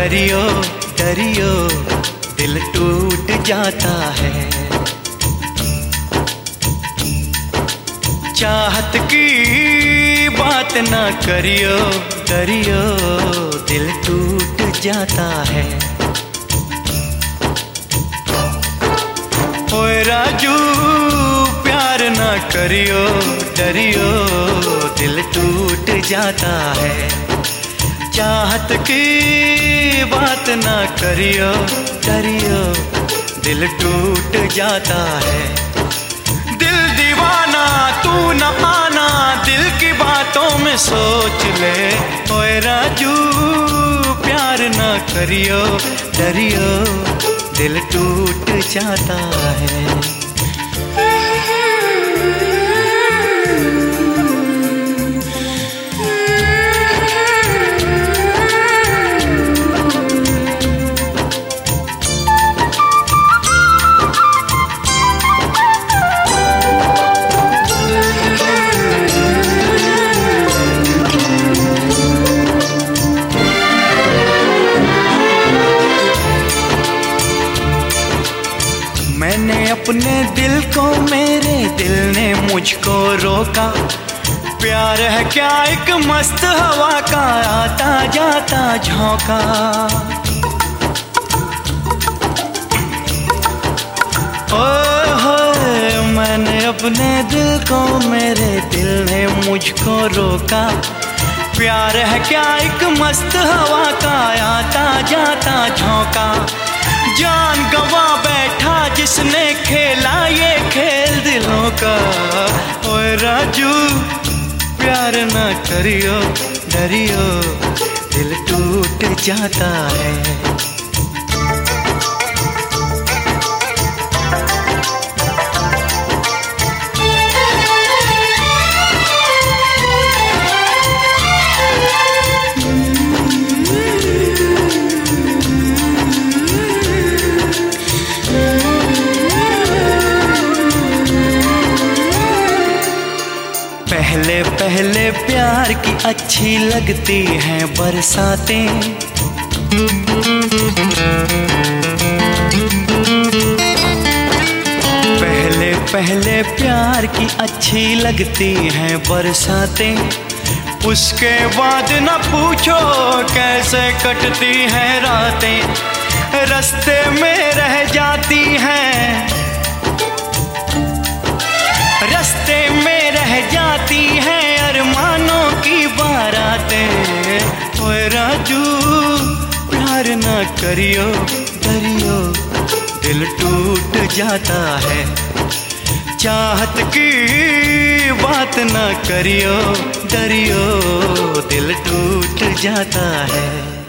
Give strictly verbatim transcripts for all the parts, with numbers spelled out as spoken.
करियो डरियो दिल टूट जाता है। चाहत की बात ना करियो डरियो दिल टूट जाता है। ओए राजू प्यार ना करियो डरियो दिल टूट जाता है। चाहत की बात ना करियो डरियो दिल टूट जाता है। दिल दीवाना तू न आना दिल की बातों में सोच ले। ओए राजू प्यार ना करियो डरियो दिल टूट जाता है। मैंने अपने दिल को मेरे दिल ने मुझको रोका। प्यार है क्या एक मस्त हवा का आता जाता झोंका। ओए होए मैंने अपने दिल को मेरे दिल ने मुझको रोका। प्यार है क्या एक मस्त हवा का आता जाता झोंका। जान गवा बैठा जिसने खेला ये खेल दिलों का। ओए राजू प्यार ना करियो डरियो दिल टूट जाता है। पहले पहले प्यार की अच्छी लगती हैं बरसातें। पहले पहले प्यार की अच्छी लगती हैं बरसातें। उसके बाद न पूछो कैसे कटती हैं रातें। रास्ते में रह जाती हैं रास्ते में रह जाती हैं अरमानों की बारातें। ओए राजू प्यार ना करियो डरियो दिल टूट जाता है। चाहत की बात ना करियो डरियो दिल टूट जाता है।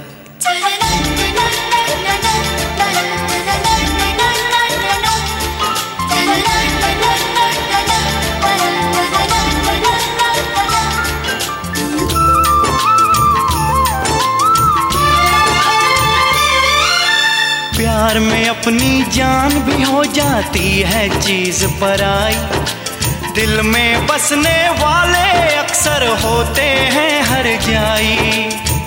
प्यार में अपनी जान भी हो जाती है चीज पराई। दिल में बसने वाले अक्सर होते हैं हर जाई।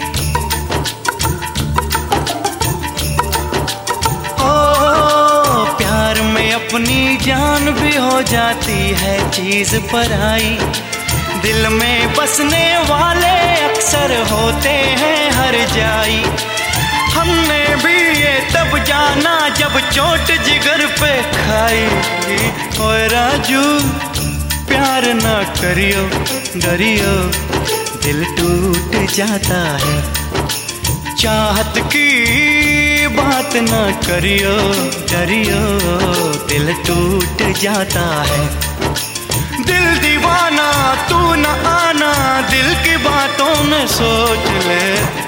ओ प्यार में अपनी जान भी हो जाती है चीज पराई। दिल में बसने वाले अक्सर होते हैं हर जाई। हमने भी ये तब जाना जब चोट जिगर पे खाई। ओए राजू प्यार ना करियो डरियो दिल टूट जाता है। चाहत की बात ना करियो डरियो दिल टूट जाता है। दिल दीवाना तू न आना दिल की बातों में सोच ले।